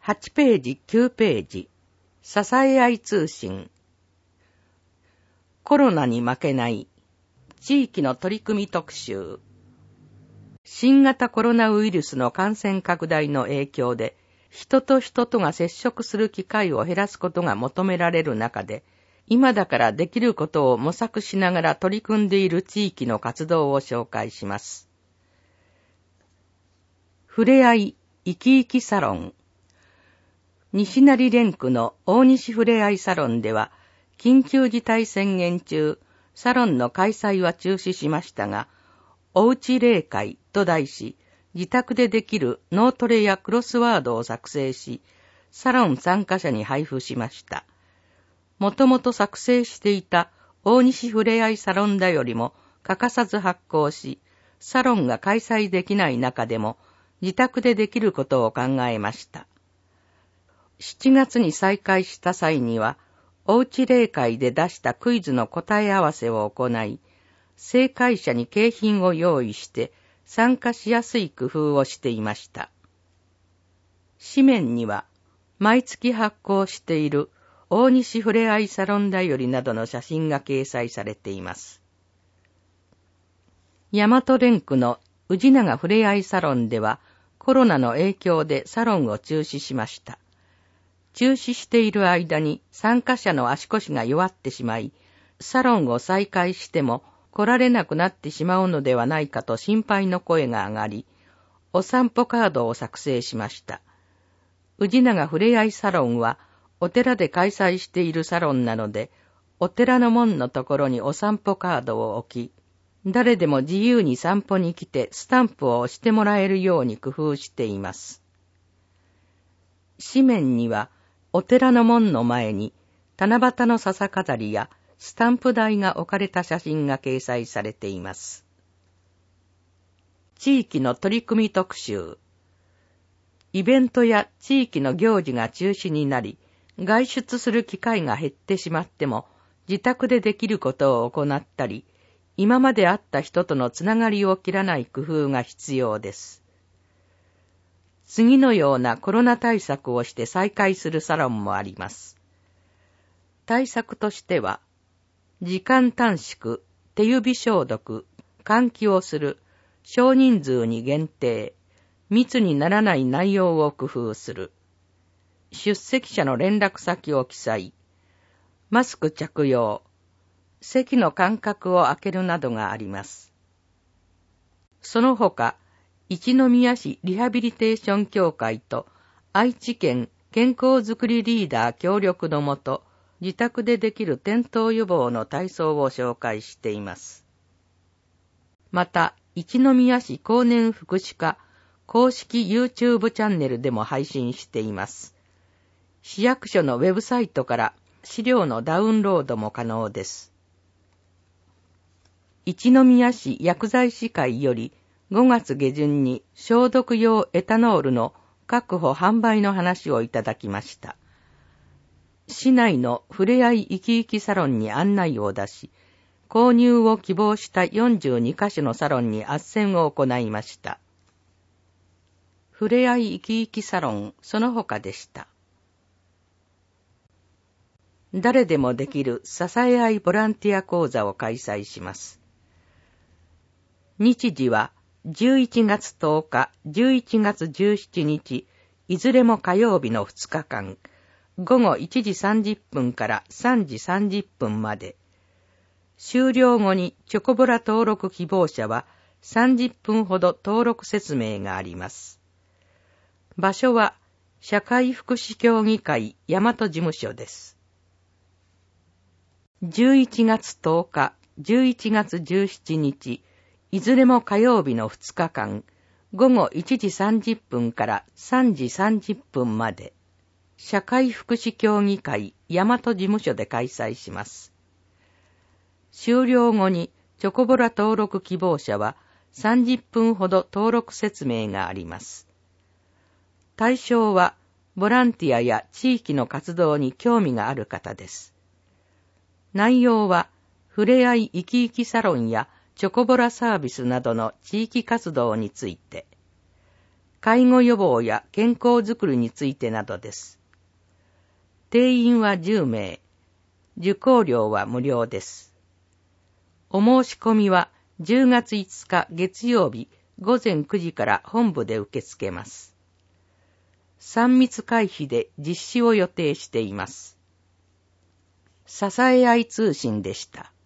8ページ、9ページ。支え合い通信。コロナに負けない地域の取り組み特集。新型コロナウイルスの感染拡大の影響で、人と人とが接触する機会を減らすことが求められる中で、今だからできることを模索しながら取り組んでいる地域の活動を紹介します。ふれあい生き生きサロン。西成連区の大西ふれあいサロンでは、緊急事態宣言中、サロンの開催は中止しましたが、おうち例会と題し、自宅でできる脳トレやクロスワードを作成し、サロン参加者に配布しました。もともと作成していた大西ふれあいサロンだよりも欠かさず発行し、サロンが開催できない中でも自宅でできることを考えました。7月に再開した際には、おうち例会で出したクイズの答え合わせを行い、正解者に景品を用意して参加しやすい工夫をしていました。紙面には、毎月発行している大西ふれあいサロンだよりなどの写真が掲載されています。大和連区の宇治永ふれあいサロンでは、コロナの影響でサロンを中止しました。中止している間に参加者の足腰が弱ってしまい、サロンを再開しても来られなくなってしまうのではないかと心配の声が上がり、お散歩カードを作成しました。宇治永ふれあいサロンは、お寺で開催しているサロンなので、お寺の門のところにお散歩カードを置き、誰でも自由に散歩に来てスタンプを押してもらえるように工夫しています。紙面には、お寺の門の前に、七夕の笹飾りやスタンプ台が置かれた写真が掲載されています。地域の取り組み特集。イベントや地域の行事が中止になり、外出する機会が減ってしまっても、自宅でできることを行ったり、今まで会った人とのつながりを切らない工夫が必要です。次のようなコロナ対策をして再開するサロンもあります。対策としては、時間短縮、手指消毒、換気をする、少人数に限定、密にならない内容を工夫する、出席者の連絡先を記載、マスク着用、席の間隔を空けるなどがあります。その他、一宮市リハビリテーション協会と愛知県健康づくりリーダー協力のもと、自宅でできる転倒予防の体操を紹介しています。また、一宮市高年福祉課公式 YouTube チャンネルでも配信しています。市役所のウェブサイトから資料のダウンロードも可能です。一宮市薬剤師会より5月下旬に消毒用エタノールの確保販売の話をいただきました。市内のふれあい生き生きサロンに案内を出し、購入を希望した42カ所のサロンに斡旋を行いました。ふれあい生き生きサロンその他でした。誰でもできる支え合いボランティア講座を開催します。日時は11月10日、11月17日、いずれも火曜日の2日間、午後1時30分から3時30分まで。終了後にチョコボラ登録希望者は30分ほど登録説明があります。場所は社会福祉協議会大和事務所です。11月10日、11月17日、いずれも火曜日の2日間、午後1時30分から3時30分まで、社会福祉協議会大和事務所で開催します。終了後にチョコボラ登録希望者は30分ほど登録説明があります。対象はボランティアや地域の活動に興味がある方です。内容はふれあい生き生きサロンやチョコボラサービスなどの地域活動について。 介護予防や健康づくりについてなどです。定員は10名。受講料は無料です。お申し込みは10月5日月曜日午前9時から本部で受け付けます。3密回避で実施を予定しています。支え合い通信でした。